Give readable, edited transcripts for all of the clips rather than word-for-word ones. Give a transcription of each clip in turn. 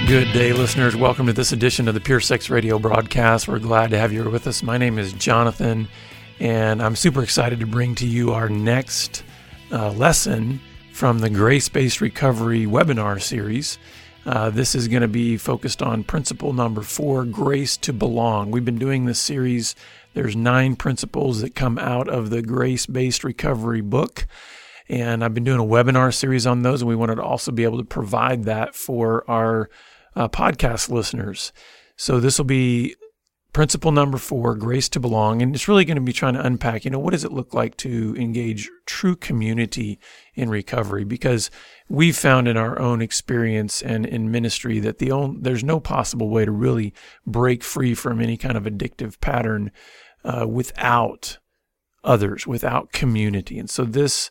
Good day, listeners. Welcome to this edition of the Pure Sex Radio broadcast. We're glad to have you with us. My name is Jonathan, and I'm super excited to bring to you our next lesson from the Grace-Based Recovery webinar series. This is going to be focused on principle number 4, Grace to Belong. We've been doing this series. There's 9 principles that come out of the Grace-Based Recovery book. And I've been doing a webinar series on those, and we wanted to also be able to provide that for our podcast listeners. So this will be principle number 4, Grace to Belong, and it's really going to be trying to unpack, what does it look like to engage true community in recovery? Because we've found in our own experience and in ministry that there's no possible way to really break free from any kind of addictive pattern without others, without community. And so this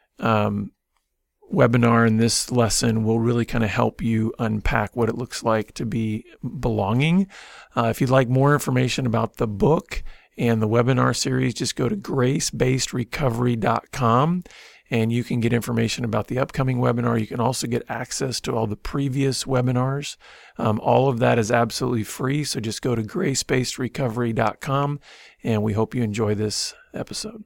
webinar and this lesson will really kind of help you unpack what it looks like to be belonging. If you'd like more information about the book and the webinar series, just go to gracebasedrecovery.com and you can get information about the upcoming webinar. You can also get access to all the previous webinars. All of that is absolutely free, so just go to gracebasedrecovery.com, and we hope you enjoy this episode.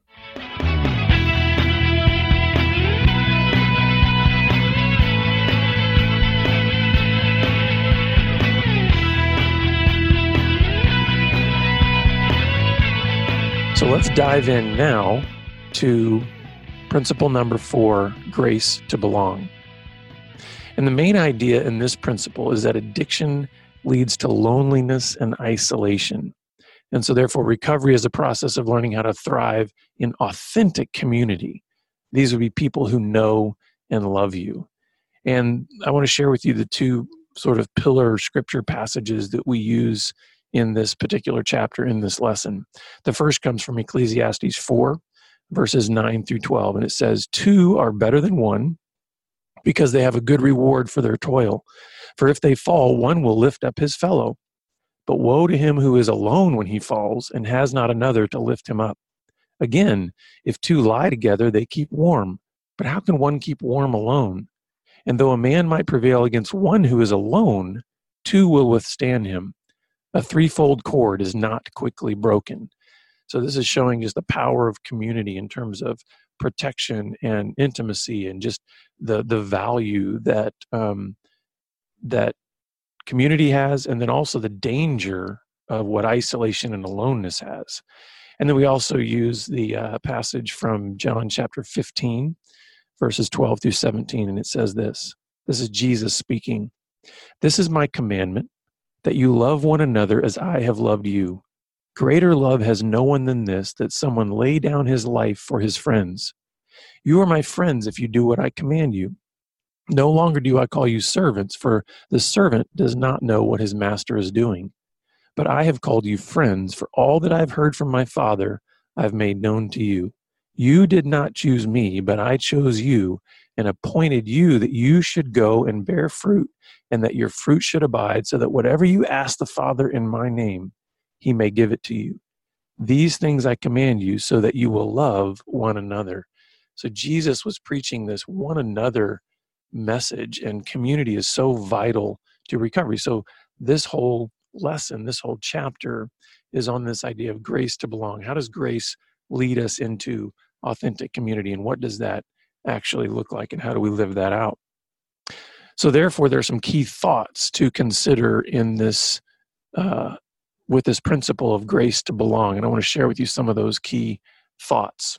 So let's dive in now to principle number 4, Grace to Belong. And the main idea in this principle is that addiction leads to loneliness and isolation. And so therefore, recovery is a process of learning how to thrive in authentic community. These would be people who know and love you. And I want to share with you the 2 sort of pillar scripture passages that we use in this particular chapter, in this lesson. The first comes from Ecclesiastes 4, verses 9 through 12, and it says, 2 are better than 1 because they have a good reward for their toil. For if they fall, one will lift up his fellow. But woe to him who is alone when he falls and has not another to lift him up. Again, if 2 lie together, they keep warm. But how can one keep warm alone? And though a man might prevail against one who is alone, 2 will withstand him. A 3-fold cord is not quickly broken. So this is showing just the power of community in terms of protection and intimacy, and just the value that that community has, and then also the danger of what isolation and aloneness has. And then we also use the passage from John chapter 15, verses 12 through 17, and it says this. This is Jesus speaking. This is my commandment, that you love one another as I have loved you. Greater love has no one than this, that someone lay down his life for his friends. You are my friends if you do what I command you. No longer do I call you servants, for the servant does not know what his master is doing. But I have called you friends, for all that I have heard from my Father I have made known to you. You did not choose me, but I chose you and appointed you that you should go and bear fruit, and that your fruit should abide, so that whatever you ask the Father in my name, he may give it to you. These things I command you, so that you will love one another. So Jesus was preaching this one another message, and community is so vital to recovery. So this whole lesson, this whole chapter is on this idea of grace to belong. How does grace lead us into authentic community, and what does that actually look like, and how do we live that out? So therefore, there are some key thoughts to consider in this, with this principle of grace to belong. And I want to share with you some of those key thoughts.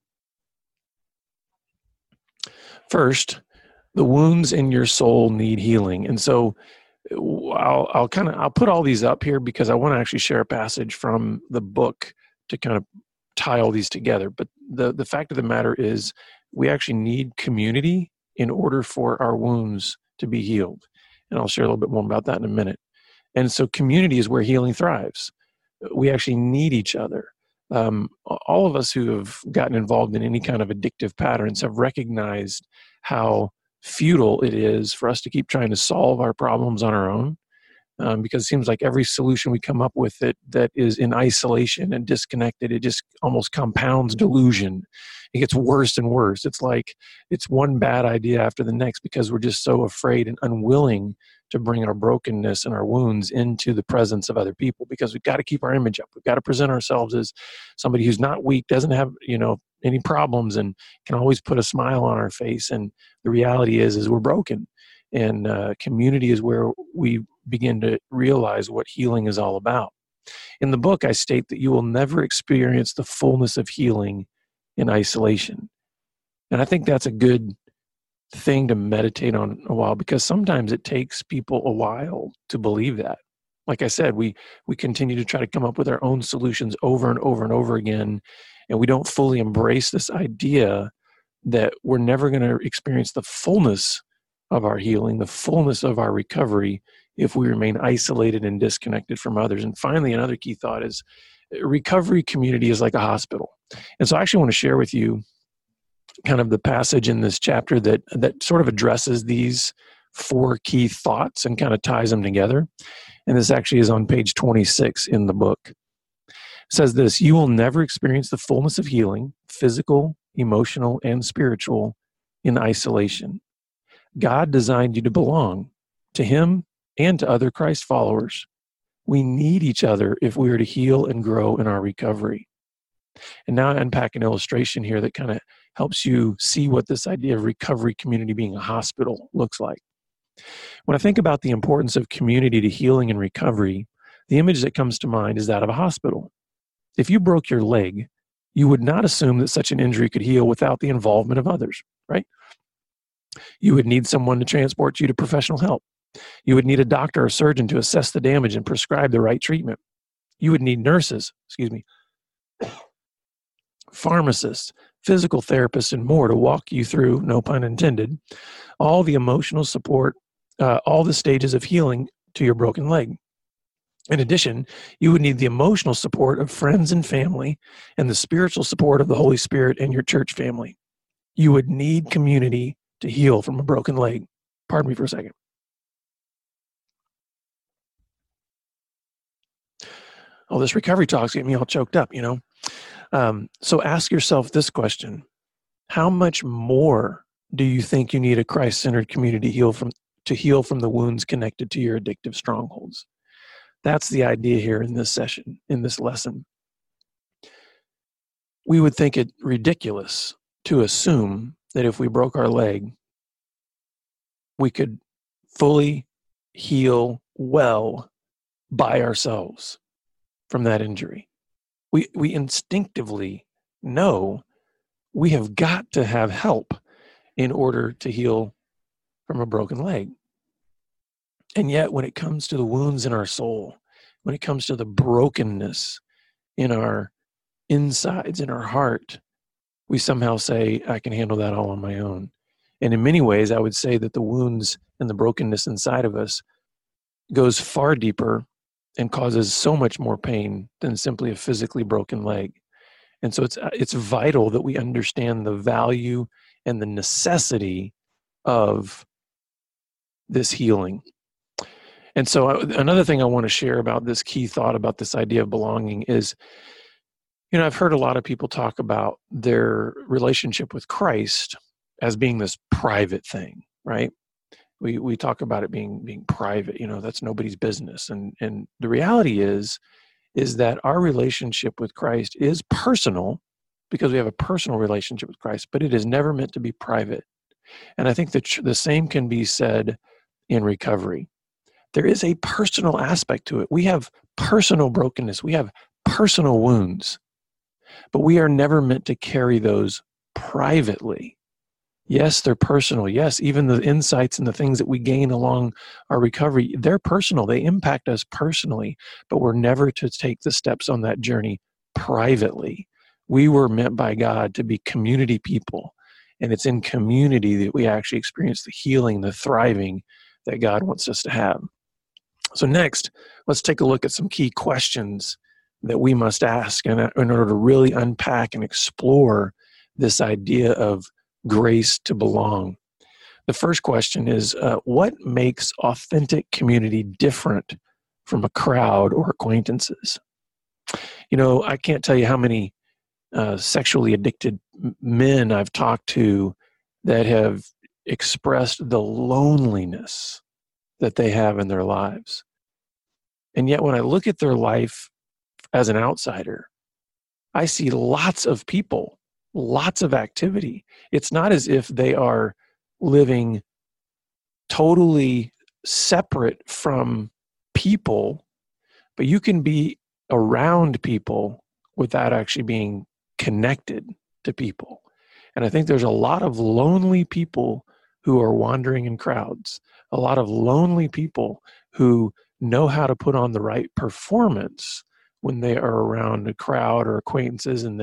First, the wounds in your soul need healing. And so I'll put all these up here because I want to actually share a passage from the book to kind of tie all these together. But the fact of the matter is, we actually need community in order for our wounds to be healed. And I'll share a little bit more about that in a minute. And so community is where healing thrives. We actually need each other. All of us who have gotten involved in any kind of addictive patterns have recognized how futile it is for us to keep trying to solve our problems on our own. because it seems like every solution we come up with that is in isolation and disconnected, it just almost compounds delusion. It gets worse and worse. It's like it's one bad idea after the next because we're just so afraid and unwilling to bring our brokenness and our wounds into the presence of other people, because we've got to keep our image up. We've got to present ourselves as somebody who's not weak, doesn't have, any problems, and can always put a smile on our face. And the reality is we're broken. And community is where we begin to realize what healing is all about. In the book, I state that you will never experience the fullness of healing in isolation. And I think that's a good thing to meditate on a while, because sometimes it takes people a while to believe that. Like I said, we continue to try to come up with our own solutions over and over and over again, and we don't fully embrace this idea that we're never going to experience the fullness of our healing, the fullness of our recovery, if we remain isolated and disconnected from others. And finally, another key thought is recovery community is like a hospital. And so I actually want to share with you kind of the passage in this chapter that sort of addresses these 4 key thoughts and kind of ties them together. And this actually is on page 26 in the book. It says this: you will never experience the fullness of healing, physical, emotional, and spiritual, in isolation. God designed you to belong to Him and to other Christ followers. We need each other if we are to heal and grow in our recovery. And now I unpack an illustration here that kind of helps you see what this idea of recovery community being a hospital looks like. When I think about the importance of community to healing and recovery, the image that comes to mind is that of a hospital. If you broke your leg, you would not assume that such an injury could heal without the involvement of others, right? You would need someone to transport you to professional help. You would need a doctor or surgeon to assess the damage and prescribe the right treatment. You would need nurses, pharmacists, physical therapists, and more to walk you through, no pun intended, all the emotional support, all the stages of healing to your broken leg. In addition, you would need the emotional support of friends and family and the spiritual support of the Holy Spirit and your church family. You would need community to heal from a broken leg. Pardon me for a second. Oh, this recovery talk's getting me all choked up, So ask yourself this question: how much more do you think you need a Christ-centered community to heal from the wounds connected to your addictive strongholds? That's the idea here in this session, in this lesson. We would think it ridiculous to assume that if we broke our leg, we could fully heal well by ourselves from that injury. We instinctively know we have got to have help in order to heal from a broken leg. And yet, when it comes to the wounds in our soul, when it comes to the brokenness in our insides, in our heart, we somehow say, I can handle that all on my own. And in many ways, I would say that the wounds and the brokenness inside of us goes far deeper and causes so much more pain than simply a physically broken leg. And so it's vital that we understand the value and the necessity of this healing. And so another thing I want to share about this key thought about this idea of belonging is, I've heard a lot of people talk about their relationship with Christ as being this private thing, right? We talk about it being private, that's nobody's business. And the reality is that our relationship with Christ is personal because we have a personal relationship with Christ, but it is never meant to be private. And I think that the same can be said in recovery. There is a personal aspect to it. We have personal brokenness. We have personal wounds, but we are never meant to carry those privately. Yes, they're personal. Yes, even the insights and the things that we gain along our recovery, they're personal. They impact us personally, but we're never to take the steps on that journey privately. We were meant by God to be community people, and it's in community that we actually experience the healing, the thriving that God wants us to have. So next, let's take a look at some key questions that we must ask in order to really unpack and explore this idea of grace to belong. The first question is, what makes authentic community different from a crowd or acquaintances. I can't tell you how many sexually addicted men I've talked to that have expressed the loneliness that they have in their lives. And yet when I look at their life as an outsider, I see lots of people, lots of activity. It's not as if they are living totally separate from people, but you can be around people without actually being connected to people. And I think there's a lot of lonely people who are wandering in crowds, a lot of lonely people who know how to put on the right performance when they are around a crowd or acquaintances, and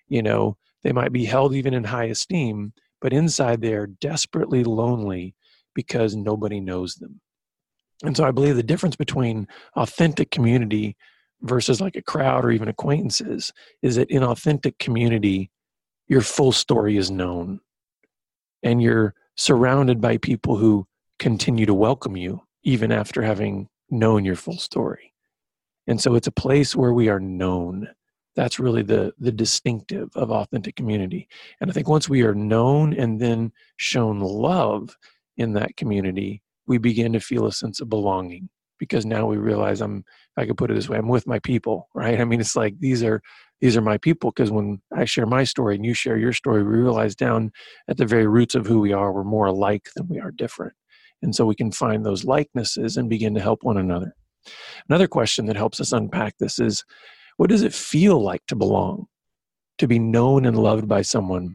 they might be held even in high esteem, but inside they are desperately lonely because nobody knows them. And so I believe the difference between authentic community versus like a crowd or even acquaintances is that in authentic community, your full story is known and you're surrounded by people who continue to welcome you even after having known your full story. And so it's a place where we are known. That's really the distinctive of authentic community. And I think once we are known and then shown love in that community, we begin to feel a sense of belonging, because now we realize if I could put it this way, I'm with my people, right? I mean, it's like these are my people, because when I share my story and you share your story, we realize down at the very roots of who we are, we're more alike than we are different. And so we can find those likenesses and begin to help one another. Another question that helps us unpack this is, what does it feel like to belong, to be known and loved by someone?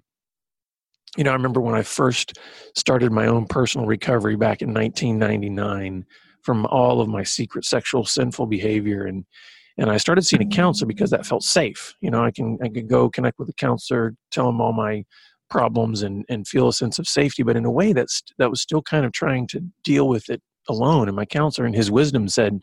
I remember when I first started my own personal recovery back in 1999 from all of my secret sexual sinful behavior. And I started seeing a counselor because that felt safe. I could go connect with a counselor, tell them all my problems and feel a sense of safety. But in a way that was still kind of trying to deal with it alone. And my counselor in his wisdom said,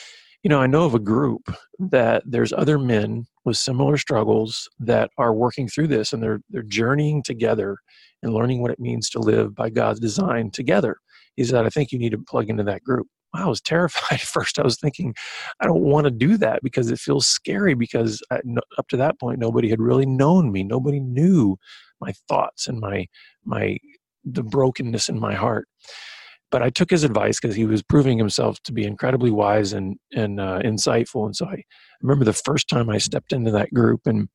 I know of a group that there's other men with similar struggles that are working through this, and they're journeying together and learning what it means to live by God's design together. He said, I think you need to plug into that group. I was terrified at first. I was thinking, I don't want to do that because it feels scary, because up to that point, nobody had really known me. Nobody knew my thoughts and the brokenness in my heart. But I took his advice because he was proving himself to be incredibly wise and insightful. And so I remember the first time I stepped into that group and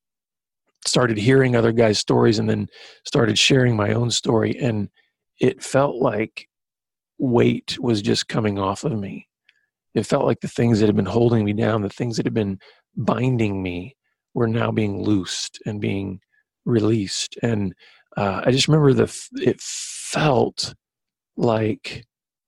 started hearing other guys' stories and then started sharing my own story. And it felt like weight was just coming off of me. It felt like the things that had been holding me down, the things that had been binding me, were now being loosed and being released. And I just remember it felt like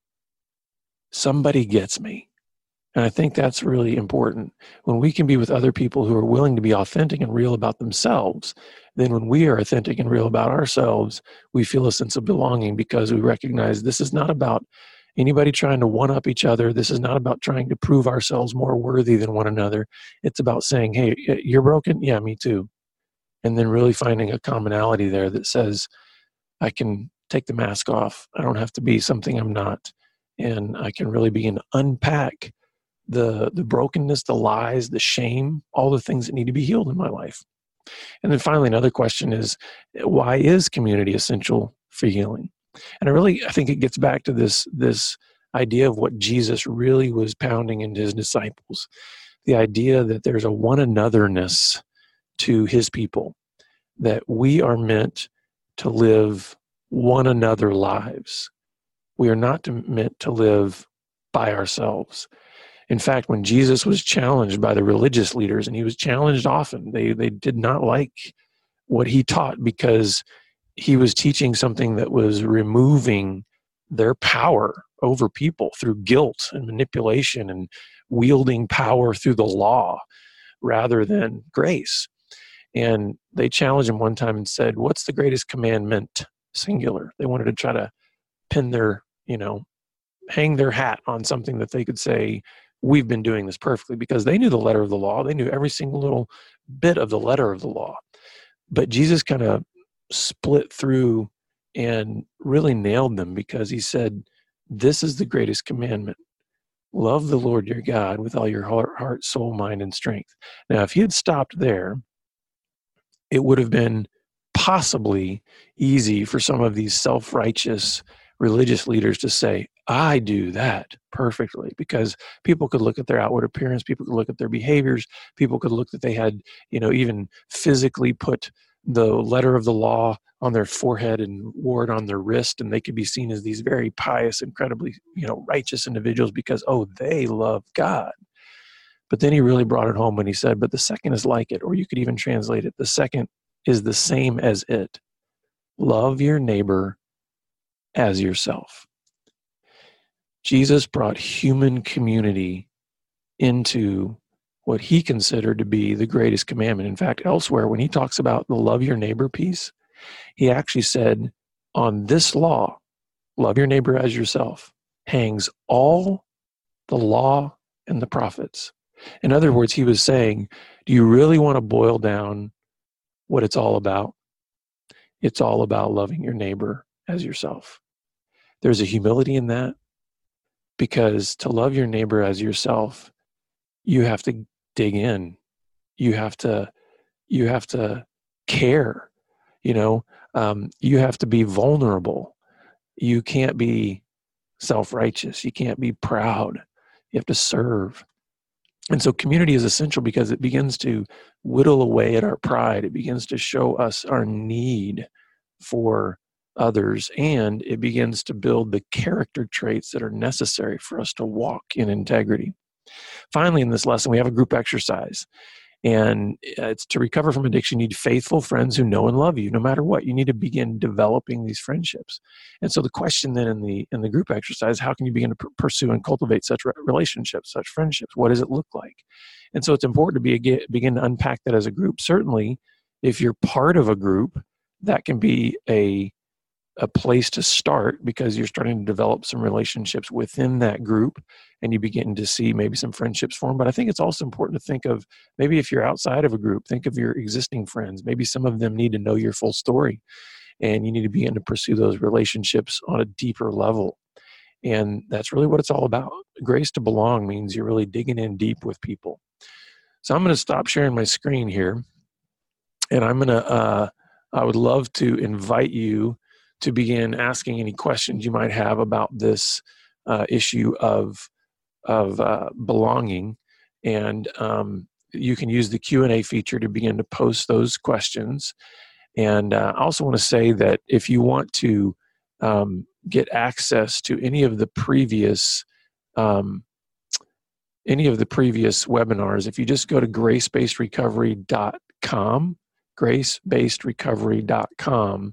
somebody gets me. And I think that's really important. When we can be with other people who are willing to be authentic and real about themselves, then when we are authentic and real about ourselves, we feel a sense of belonging, because we recognize this is not about anybody trying to one-up each other. This is not about trying to prove ourselves more worthy than one another. It's about saying, hey, you're broken? Yeah, me too. And then really finding a commonality there that says, I can take the mask off. I don't have to be something I'm not. And I can really begin to unpack the brokenness, the lies, the shame, all the things that need to be healed in my life. And then finally, another question is, why is community essential for healing? And I think it gets back to this idea of what Jesus really was pounding into his disciples, the idea that there's a one anotherness to his people, that we are meant to live one another lives. We are not meant to live by ourselves. In fact, when Jesus was challenged by the religious leaders, and he was challenged often, they did not like what he taught, because he was teaching something that was removing their power over people through guilt and manipulation and wielding power through the law rather than grace. And they challenged him one time and said, what's the greatest commandment? Singular. They wanted to try to pin hang their hat on something that they could say, we've been doing this perfectly, because they knew the letter of the law. They knew every single little bit of the letter of the law. But Jesus kind of split through and really nailed them, because he said, this is the greatest commandment. Love the Lord your God with all your heart, soul, mind, and strength. Now, if he had stopped there, it would have been possibly easy for some of these self-righteous religious leaders to say, I do that perfectly, because people could look at their outward appearance, people could look at their behaviors, people could look that they had, even physically put the letter of the law on their forehead and wore it on their wrist, and they could be seen as these very pious, incredibly, righteous individuals because, they love God. But then he really brought it home when he said, but the second is like it, or you could even translate it, the second is the same as it. Love your neighbor as yourself. Jesus brought human community into what he considered to be the greatest commandment. In fact, elsewhere, when he talks about the love your neighbor piece, he actually said, on this law, love your neighbor as yourself, hangs all the law and the prophets. In other words, he was saying, do you really want to boil down what it's all about? It's all about loving your neighbor as yourself. There's a humility in that, because to love your neighbor as yourself, you have to dig in. You have to care. You have to be vulnerable. You can't be self-righteous. You can't be proud. You have to serve. And so community is essential because it begins to whittle away at our pride. It begins to show us our need for others, and it begins to build the character traits that are necessary for us to walk in integrity. Finally, in this lesson, we have a group exercise. And it's to recover from addiction, you need faithful friends who know and love you no matter what. You need to begin developing these friendships. And so the question then in the group exercise, how can you begin to pursue and cultivate such relationships, such friendships? What does it look like? And so it's important to begin to unpack that as a group. Certainly, if you're part of a group, that can be a place to start, because you're starting to develop some relationships within that group and you begin to see maybe some friendships form. But I think it's also important to think of, maybe if you're outside of a group, think of your existing friends. Maybe some of them need to know your full story, and you need to begin to pursue those relationships on a deeper level. And that's really what it's all about. Grace to belong means you're really digging in deep with people. So I'm going to stop sharing my screen here, and I would love to invite you to begin asking any questions you might have about this issue of belonging. And you can use the Q&A feature to begin to post those questions. And I also want to say that if you want to get access to any of the previous webinars, if you just go to gracebasedrecovery.com, gracebasedrecovery.com,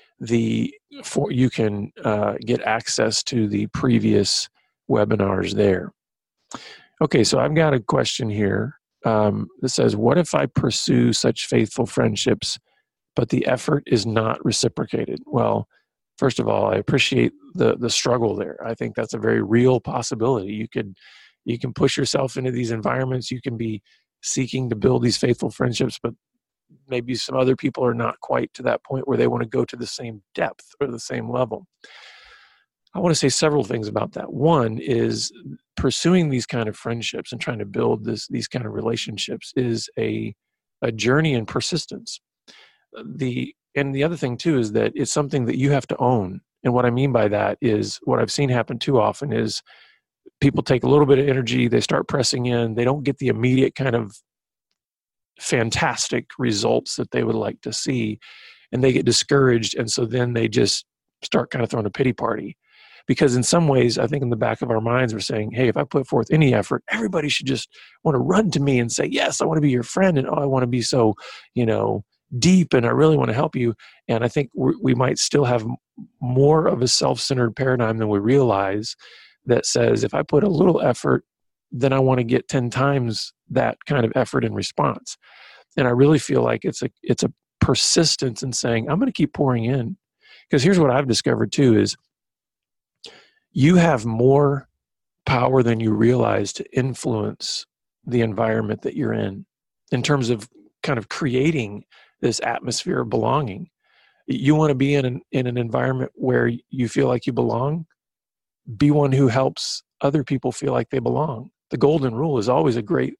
you can get access to the previous webinars there. Okay, so I've got a question here that says, what if I pursue such faithful friendships, but the effort is not reciprocated? Well, first of all, I appreciate the struggle there. I think that's a very real possibility. You can push yourself into these environments. You can be seeking to build these faithful friendships, but maybe some other people are not quite to that point where they want to go to the same depth or the same level. I want to say several things about that. One is pursuing these kind of friendships and trying to build these kind of relationships is a journey in persistence. The other thing too is that it's something that you have to own. And what I mean by that is, what I've seen happen too often is people take a little bit of energy, they start pressing in, they don't get the immediate kind of fantastic results that they would like to see, and they get discouraged, and so then they just start kind of throwing a pity party. Because in some ways, I think in the back of our minds, we're saying, hey, if I put forth any effort, everybody should just want to run to me and say, yes, I want to be your friend, and I want to be so, deep, and I really want to help you. And I think we might still have more of a self-centered paradigm than we realize, that says, if I put a little effort, then I want to get 10 times that kind of effort in response. And I really feel like it's a persistence in saying, I'm going to keep pouring in. Because here's what I've discovered too, is you have more power than you realize to influence the environment that you're in terms of kind of creating this atmosphere of belonging. You want to be in an environment where you feel like you belong, be one who helps other people feel like they belong. The golden rule is always a great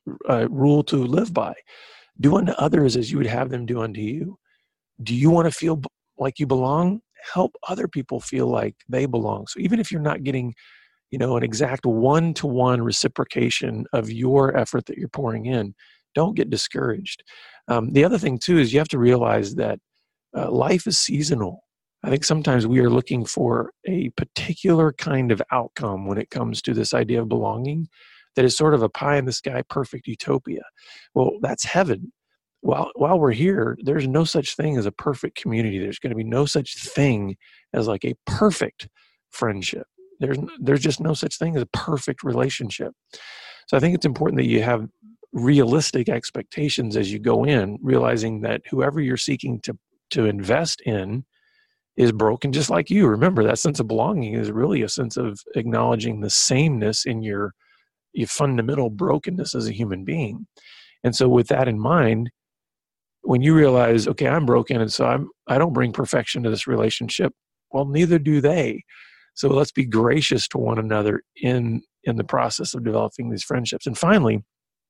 rule to live by. Do unto others as you would have them do unto you. Do you want to feel like you belong? Help other people feel like they belong. So even if you're not getting, an exact one-to-one reciprocation of your effort that you're pouring in, don't get discouraged. The other thing too is you have to realize that life is seasonal. I think sometimes we are looking for a particular kind of outcome when it comes to this idea of belonging that is sort of a pie in the sky, perfect utopia. Well, that's heaven. While we're here, there's no such thing as a perfect community. There's going to be no such thing as like a perfect friendship. There's just no such thing as a perfect relationship. So I think it's important that you have realistic expectations as you go in, realizing that whoever you're seeking to invest in is broken just like you. Remember, that sense of belonging is really a sense of acknowledging the sameness in your fundamental brokenness as a human being. And so with that in mind, when you realize, okay, I'm broken, and so I don't bring perfection to this relationship, well, neither do they. So let's be gracious to one another in the process of developing these friendships. And finally,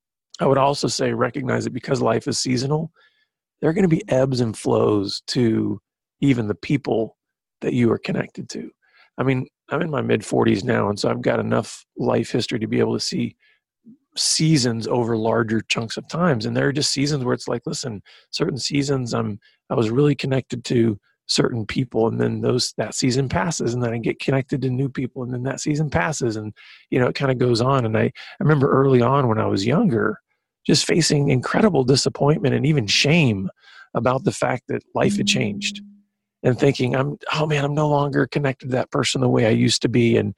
I would also say recognize that because life is seasonal, there are going to be ebbs and flows to even the people that you are connected to. I mean, I'm in my mid-40s now, and so I've got enough life history to be able to see seasons over larger chunks of times. And there are just seasons where it's like, listen, certain seasons I was really connected to certain people, and then that season passes, and then I get connected to new people, and then that season passes, and it kind of goes on. And I remember early on when I was younger, just facing incredible disappointment and even shame about the fact that life had changed, and thinking, I'm no longer connected to that person the way I used to be, and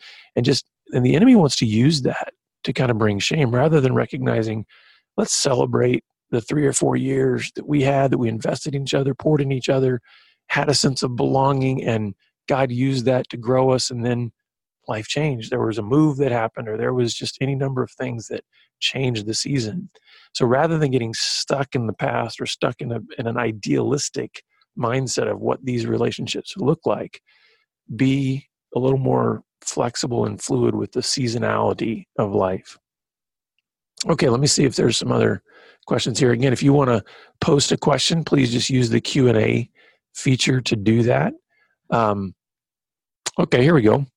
the enemy wants to use that to kind of bring shame rather than recognizing, let's celebrate the 3 or 4 years that we invested in each other, poured in each other, had a sense of belonging, and God used that to grow us, and then life changed. There was a move that happened, or there was just any number of things that changed the season. So rather than getting stuck in the past or stuck in an idealistic mindset of what these relationships look like, be a little more flexible and fluid with the seasonality of life. Okay, let me see if there's some other questions here. Again, if you want to post a question, please just use the Q&A feature to do that. Okay, here we go.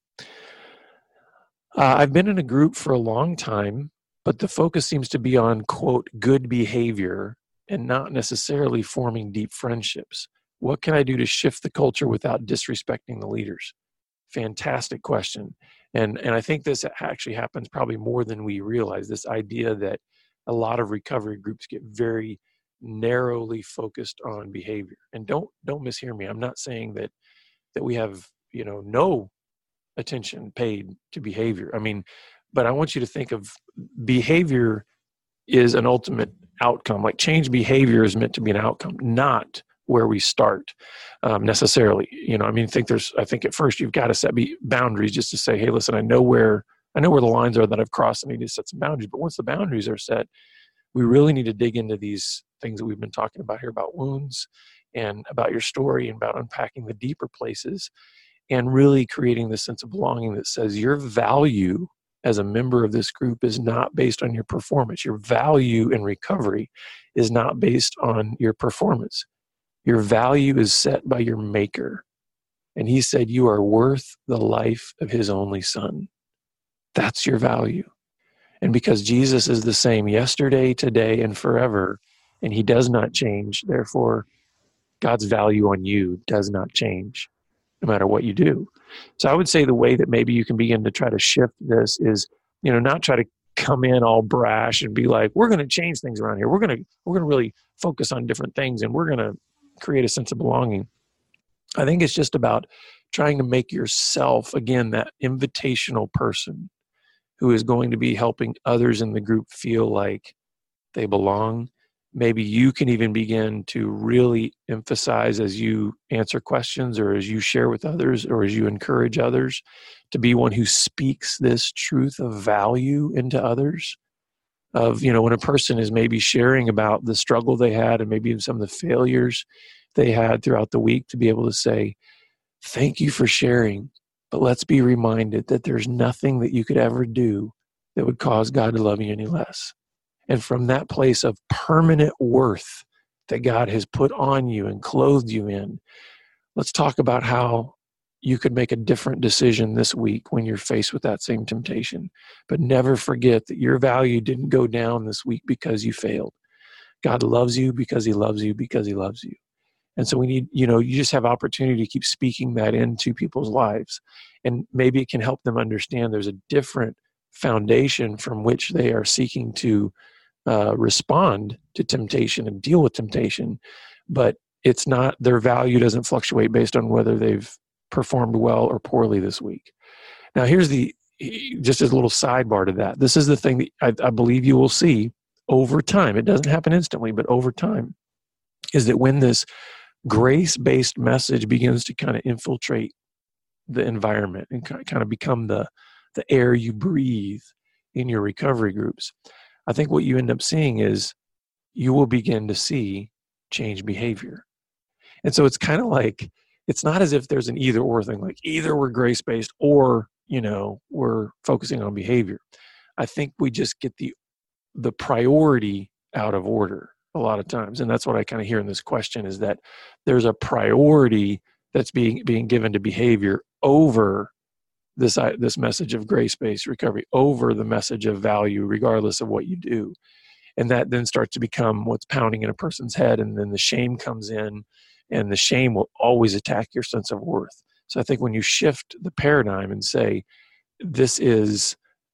I've been in a group for a long time, but the focus seems to be on, quote, good behavior and not necessarily forming deep friendships. What can I do to shift the culture without disrespecting the leaders? Fantastic question. And I think this actually happens probably more than we realize, this idea that a lot of recovery groups get very narrowly focused on behavior. And don't mishear me. I'm not saying that we have, no attention paid to behavior. I mean, but I want you to think of behavior is an ultimate outcome. Like change behavior is meant to be an outcome, not where we start necessarily. I think at first you've got to set boundaries just to say, hey, listen, I know where the lines are that I've crossed, and I need to set some boundaries. But once the boundaries are set, we really need to dig into these things that we've been talking about here about wounds and about your story and about unpacking the deeper places and really creating this sense of belonging that says your value as a member of this group is not based on your performance. Your value in recovery is not based on your performance. Your value is set by your Maker. And he said, you are worth the life of his only Son. That's your value. And because Jesus is the same yesterday, today, and forever, and he does not change, therefore, God's value on you does not change, no matter what you do. So I would say the way that maybe you can begin to try to shift this is, not try to come in all brash and be like, we're going to change things around here. We're going to really focus on different things, and we're going to create a sense of belonging. I think it's just about trying to make yourself, again, that invitational person who is going to be helping others in the group feel like they belong. Maybe you can even begin to really emphasize as you answer questions or as you share with others or as you encourage others to be one who speaks this truth of value into others. Of, when a person is maybe sharing about the struggle they had and maybe even some of the failures they had throughout the week, to be able to say, thank you for sharing. But let's be reminded that there's nothing that you could ever do that would cause God to love you any less. And from that place of permanent worth that God has put on you and clothed you in, let's talk about how you could make a different decision this week when you're faced with that same temptation. But never forget that your value didn't go down this week because you failed. God loves you because he loves you because he loves you. And so we need, you just have opportunity to keep speaking that into people's lives. And maybe it can help them understand there's a different foundation from which they are seeking to respond to temptation and deal with temptation. But it's not, their value doesn't fluctuate based on whether they've performed well or poorly this week. Now, here's just as a little sidebar to that. This is the thing that I believe you will see over time. It doesn't happen instantly, but over time, is that when this grace-based message begins to kind of infiltrate the environment and kind of become the air you breathe in your recovery groups, I think what you end up seeing is you will begin to see change behavior. And so it's kind of like, it's not as if there's an either or thing, like either we're grace-based or, we're focusing on behavior. I think we just get the priority out of order a lot of times. And that's what I kind of hear in this question, is that there's a priority that's being given to behavior over this message of grace-based recovery, over the message of value, regardless of what you do. And that then starts to become what's pounding in a person's head. And then the shame comes in, and the shame will always attack your sense of worth. So I think when you shift the paradigm and say, this is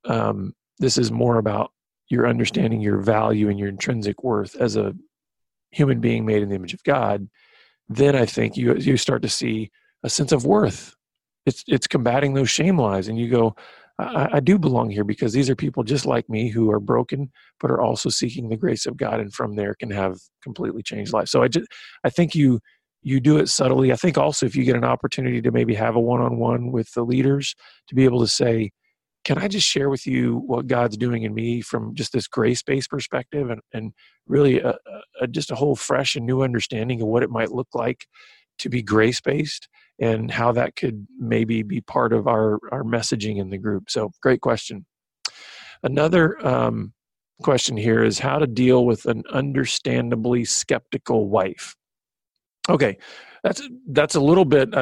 more about your understanding your value and your intrinsic worth as a human being made in the image of God, then I think you start to see a sense of worth. It's combating those shame lies, and you go, I do belong here because these are people just like me who are broken, but are also seeking the grace of God, and from there can have completely changed life. So I think you do it subtly. I think also if you get an opportunity to maybe have a one-on-one with the leaders, to be able to say, can I just share with you what God's doing in me from just this grace-based perspective, and really just a whole fresh and new understanding of what it might look like to be grace-based, and how that could maybe be part of our messaging in the group. So great question. Another question here is how to deal with an understandably skeptical wife. Okay, that's a little bit,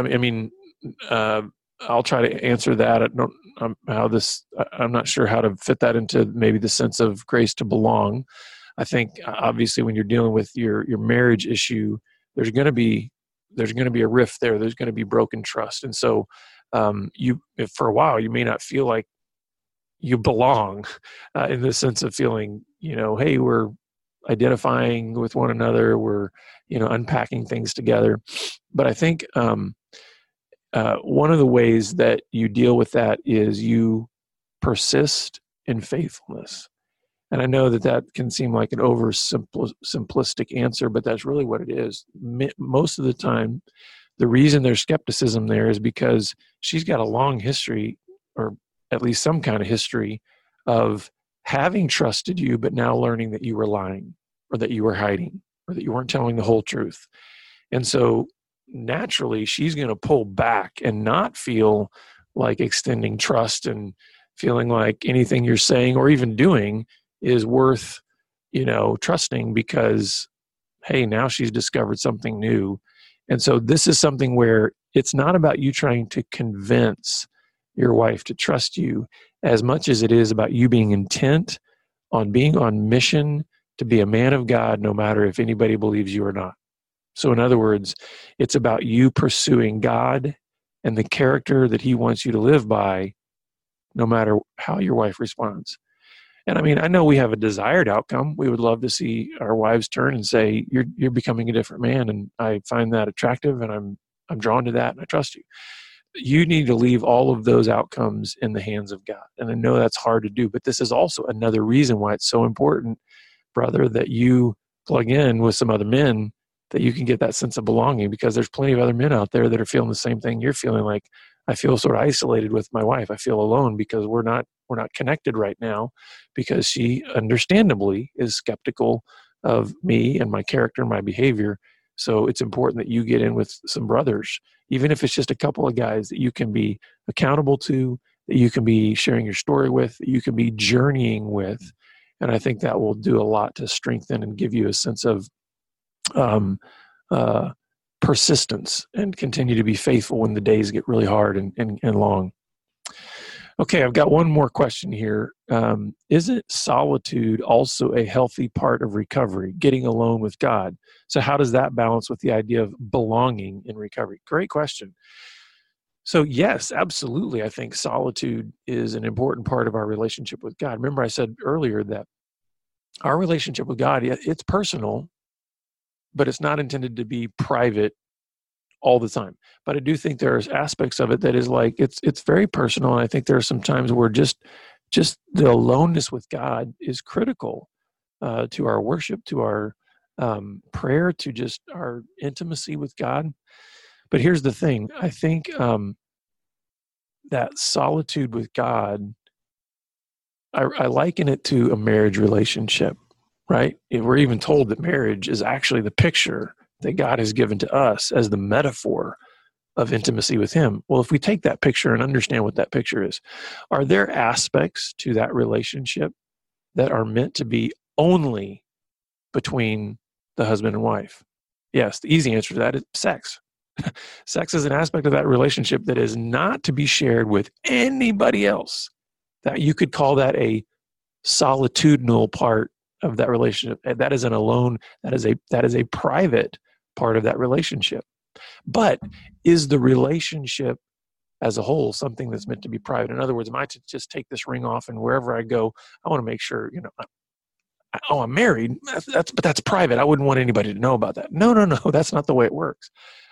I'll try to answer that. I'm not sure how to fit that into maybe the sense of grace to belong. I think obviously when you're dealing with your marriage issue, there's going to be a rift there. There's going to be broken trust. And so if for a while you may not feel like you belong in the sense of feeling, hey, we're identifying with one another, we're, unpacking things together. But I think one of the ways that you deal with that is you persist in faithfulness. And I know that can seem like an simplistic answer, but that's really what it is. Most of the time, the reason there's skepticism there is because she's got a long history, or at least some kind of history, of having trusted you, but now learning that you were lying, or that you were hiding, or that you weren't telling the whole truth. And so naturally, she's going to pull back and not feel like extending trust and feeling like anything you're saying or even doing is worth, trusting, because, hey, now she's discovered something new. And so this is something where it's not about you trying to convince your wife to trust you as much as it is about you being intent on being on mission to be a man of God, no matter if anybody believes you or not. So in other words, it's about you pursuing God and the character that he wants you to live by, no matter how your wife responds. And I know we have a desired outcome. We would love to see our wives turn and say, you're becoming a different man, and I find that attractive, and I'm drawn to that, and I trust you. You need to leave all of those outcomes in the hands of God. And I know that's hard to do, but this is also another reason why it's so important, brother, that you plug in with some other men, that you can get that sense of belonging, because there's plenty of other men out there that are feeling the same thing you're feeling. Like, I feel sort of isolated with my wife. I feel alone because we're not connected right now, because she understandably is skeptical of me and my character and my behavior. So it's important that you get in with some brothers, even if it's just a couple of guys that you can be accountable to, that you can be sharing your story with, that you can be journeying with. And I think that will do a lot to strengthen and give you a sense of persistence and continue to be faithful when the days get really hard and long. Okay, I've got one more question here. Isn't solitude also a healthy part of recovery, getting alone with God? So how does that balance with the idea of belonging in recovery? Great question. So yes, absolutely. I think solitude is an important part of our relationship with God. Remember I said earlier that our relationship with God, it's personal, but it's not intended to be private all the time. But I do think there's aspects of it that is like, it's very personal. And I think there are some times where just the aloneness with God is critical to our worship, to our prayer, to just our intimacy with God. But here's the thing. I think that solitude with God, I liken it to a marriage relationship, right? We're even told that marriage is actually the picture that God has given to us as the metaphor of intimacy with Him. Well, if we take that picture and understand what that picture is, are there aspects to that relationship that are meant to be only between the husband and wife? Yes, the easy answer to that is sex. Sex is an aspect of that relationship that is not to be shared with anybody else. That you could call that a solitudinal part of that relationship. That is an alone, that is a private part of that relationship. But is the relationship as a whole something that's meant to be private? In other words, am I to just take this ring off and wherever I go, I want to make sure, I'm married, but that's private. I wouldn't want anybody to know about that. No, that's not the way it works.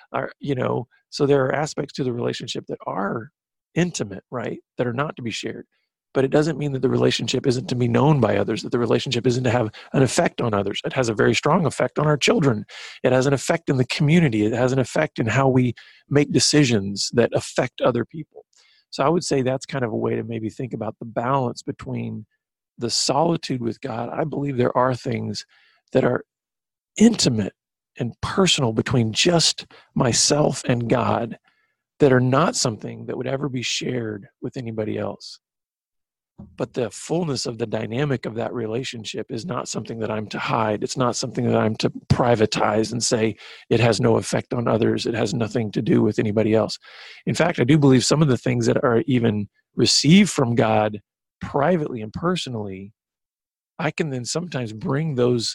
So there are aspects to the relationship that are intimate, right? That are not to be shared. But it doesn't mean that the relationship isn't to be known by others, that the relationship isn't to have an effect on others. It has a very strong effect on our children. It has an effect in the community. It has an effect in how we make decisions that affect other people. So I would say that's kind of a way to maybe think about the balance between the solitude with God. I believe there are things that are intimate and personal between just myself and God that are not something that would ever be shared with anybody else. But the fullness of the dynamic of that relationship is not something that I'm to hide. It's not something that I'm to privatize and say it has no effect on others. It has nothing to do with anybody else. In fact, I do believe some of the things that are even received from God privately and personally, I can then sometimes bring those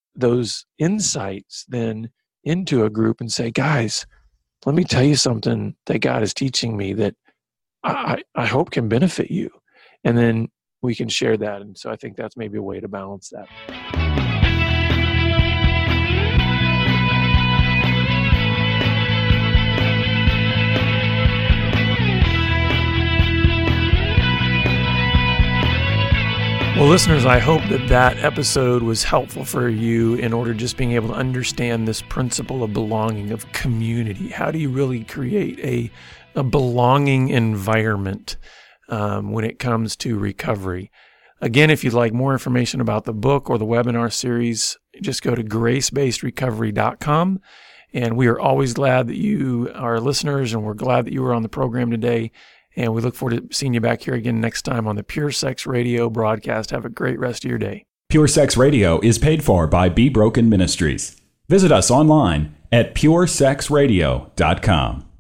insights then into a group and say, guys, let me tell you something that God is teaching me that I hope can benefit you. And then we can share that. And so I think that's maybe a way to balance that. Well, listeners, I hope that episode was helpful for you in order just being able to understand this principle of belonging, of community. How do you really create a belonging environment when it comes to recovery? Again, if you'd like more information about the book or the webinar series, just go to gracebasedrecovery.com. And we are always glad that you are listeners, and we're glad that you were on the program today. And we look forward to seeing you back here again next time on the Pure Sex Radio broadcast. Have a great rest of your day. Pure Sex Radio is paid for by Be Broken Ministries. Visit us online at puresexradio.com.